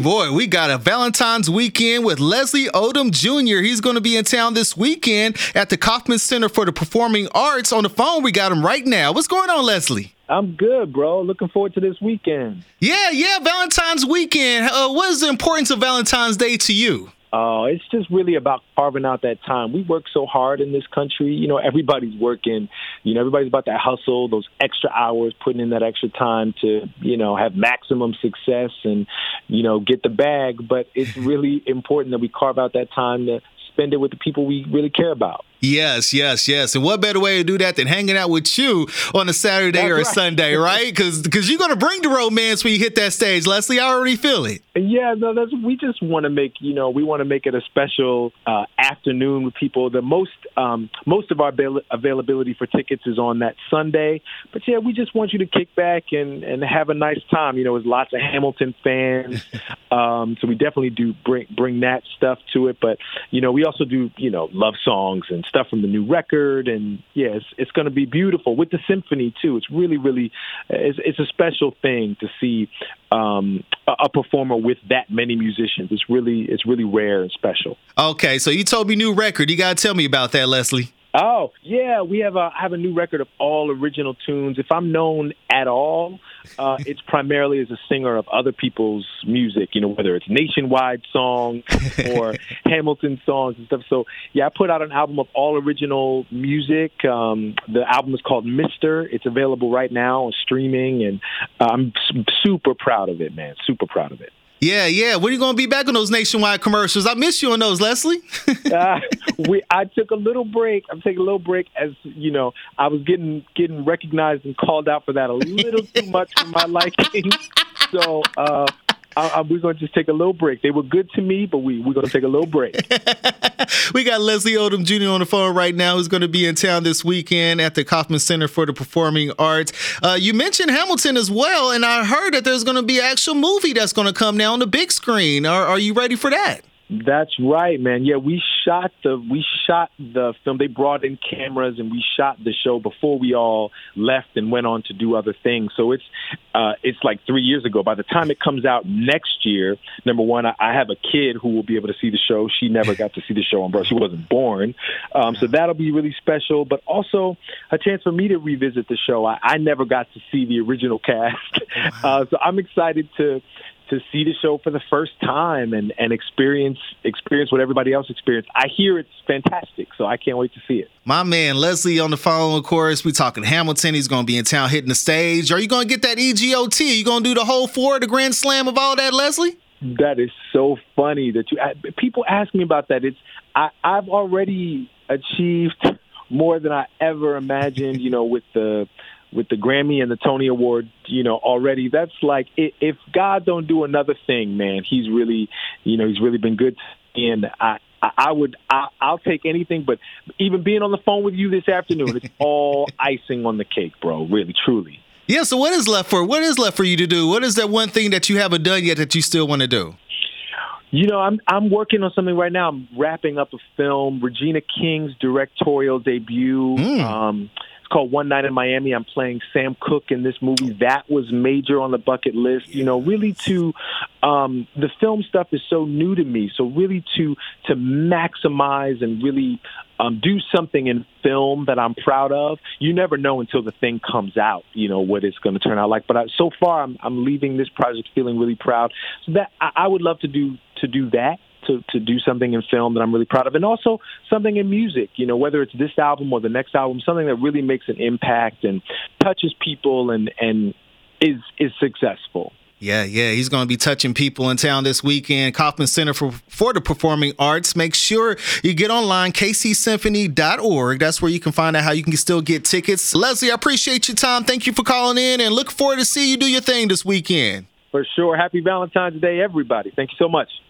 Boy, we got a Valentine's weekend with Leslie Odom Jr. He's going to be in town this weekend at the Kauffman Center for the Performing Arts. On the phone, we got him right now. What's going on, Leslie? I'm good, bro. Looking forward to this weekend. Yeah, Valentine's weekend. What is the importance of Valentine's Day to you? It's just really about carving out that time. We work so hard in this country. You know, everybody's working. You know, everybody's about that hustle, those extra hours, putting in that extra time to, you know, have maximum success and, you know, get the bag. But it's really important that we carve out that time to spend it with the people we really care about. Yes. And what better way to do that than hanging out with you on a Saturday or a Sunday, right? Because you're going to bring the romance when you hit that stage, Leslie. I already feel it. Yeah, no, we just want to make, we want to make it a special afternoon with people. The most of our availability for tickets is on that Sunday. But yeah, we just want you to kick back and have a nice time. You know, there's lots of Hamilton fans. So we definitely do bring that stuff to it. But, you know, we also do, love songs and stuff from the new record. And yeah, it's going to be beautiful with the symphony too. It's really, really, it's a special thing to see a performer with that many musicians. It's really rare and special. Okay, so you told me new record. You got to tell me about that, Leslie. Oh, yeah, I have a new record of all original tunes. If I'm known at all, it's primarily as a singer of other people's music, whether it's Nationwide songs or Hamilton songs and stuff. So, yeah, I put out an album of all original music. The album is called Mister. It's available right now on streaming, and I'm super proud of it, man, super proud of it. Yeah. When are you going to be back on those Nationwide commercials? I miss you on those, Leslie. I took a little break. I'm taking a little break as, I was getting recognized and called out for that a little too much for my liking. So we're going to just take a little break. They were good to me, but we're going to take a little break. We got Leslie Odom Jr. on the phone right now, who's going to be in town this weekend at the Kauffman Center for the Performing Arts. You mentioned Hamilton as well, and I heard that there's going to be an actual movie that's going to come now on the big screen. Are you ready for that? That's right, man. Yeah, we shot the film. They brought in cameras and we shot the show before we all left and went on to do other things. So it's like 3 years ago. By the time it comes out next year, number one, I have a kid who will be able to see the show. She never got to see the show on birth. She wasn't born. So that'll be really special, but also a chance for me to revisit the show. I never got to see the original cast. So I'm excited to see the show for the first time and experience what everybody else experienced. I hear it's fantastic, so I can't wait to see it. My man, Leslie on the phone, of course. We talking Hamilton. He's going to be in town hitting the stage. Are you going to get that EGOT? Are you going to do the whole four, the Grand Slam of all that, Leslie? That is so funny that people ask me about that. I've already achieved more than I ever imagined, with the Grammy and the Tony Award, already. That's like, if God don't do another thing, man, he's really been good to me, and I'll take anything, but even being on the phone with you this afternoon, it's all icing on the cake, bro, really, truly. Yeah, so what is left for you to do? What is that one thing that you haven't done yet that you still want to do? I'm working on something right now. I'm wrapping up a film, Regina King's directorial debut. It's called One Night in Miami. I'm playing Sam Cooke in this movie. That was major on the bucket list. Really the film stuff is so new to me. So really to maximize and really do something in film that I'm proud of. You never know until the thing comes out, what it's going to turn out like. But so far, I'm leaving this project feeling really proud. So that I would love to do that. To do something in film that I'm really proud of, and also something in music, whether it's this album or the next album, something that really makes an impact and touches people and is successful. Yeah, he's going to be touching people in town this weekend. Kauffman Center for the Performing Arts. Make sure you get online, kcsymphony.org. That's where you can find out how you can still get tickets. Leslie, I appreciate your time. Thank you for calling in, and look forward to see you do your thing this weekend. For sure. Happy Valentine's Day, everybody. Thank you so much.